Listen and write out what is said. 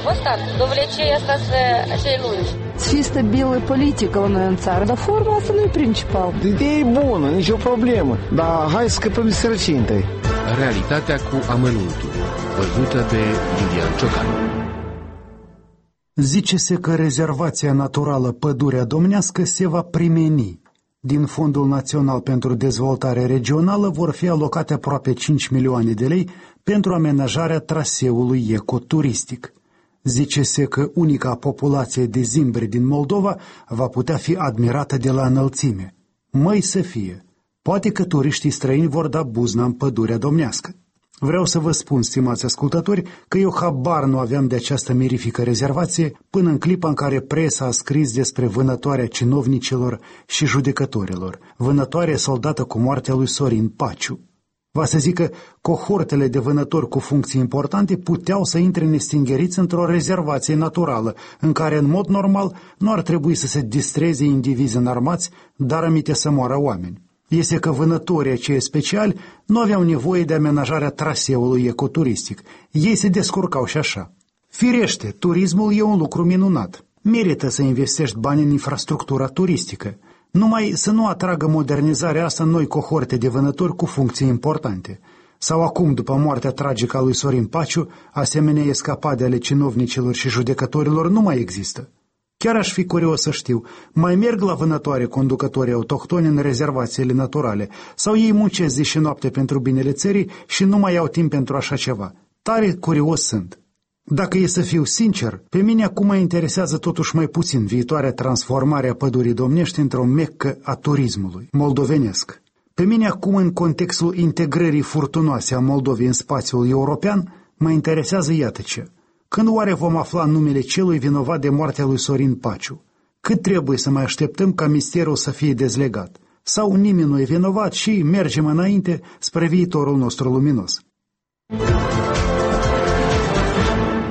посtat, довлече asta cei lungi. Să fie stabilă politică la noi în țară, dar forma asta nu e principal. Ideea e bună, nicio problemă, dar hai să scăpăm de sărăcie întâi. Realitatea cu amănuntul, văzută de Lilian Ciocan. Zice-se că rezervația naturală Pădurea Domnească se va primeni. Din Fondul Național pentru Dezvoltare Regională vor fi alocate aproape 5 milioane de lei pentru amenajarea traseului ecoturistic. Zice-se că unica populație de zimbre din Moldova va putea fi admirată de la înălțime. Măi să fie! Poate că turiștii străini vor da buzna în Pădurea Domnească. Vreau să vă spun, stimați ascultători, că eu habar nu aveam de această mirifică rezervație până în clipa în care presa a scris despre vânătoarea cinovnicilor și judecătorilor, vânătoare soldată cu moartea lui Sorin Paciu. Va să zic că cohortele de vânători cu funcții importante puteau să intre nestingheriți într-o rezervație naturală, în care în mod normal nu ar trebui să se distreze indivizi înarmați, dar aminte să moară oameni. Este că vânătorii acei speciali nu aveau nevoie de amenajarea traseului ecoturistic. Ei se descurcau și așa. Firește, turismul e un lucru minunat. Merită să investești bani în infrastructura turistică. Numai să nu atragă modernizarea asta noi cohorte de vânători cu funcții importante. Sau acum, după moartea tragică a lui Sorin Paciu, asemenea escapade ale cinovnicilor și judecătorilor nu mai există. Chiar aș fi curios să știu, mai merg la vânătoare conducătorii autohtoni în rezervațiile naturale sau ei muncesc zi și noapte pentru binele țării și nu mai au timp pentru așa ceva? Tare curios sunt. Dacă e să fiu sincer, pe mine acum mă interesează totuși mai puțin viitoarea transformare a Pădurii Domnești într-o meccă a turismului moldovenesc. Pe mine acum, în contextul integrării furtunoase a Moldovei în spațiul european, mă interesează iată ce. Când oare vom afla numele celui vinovat de moartea lui Sorin Paciu? Cât trebuie să mai așteptăm ca misterul să fie dezlegat? Sau nimeni nu e vinovat și mergem înainte spre viitorul nostru luminos?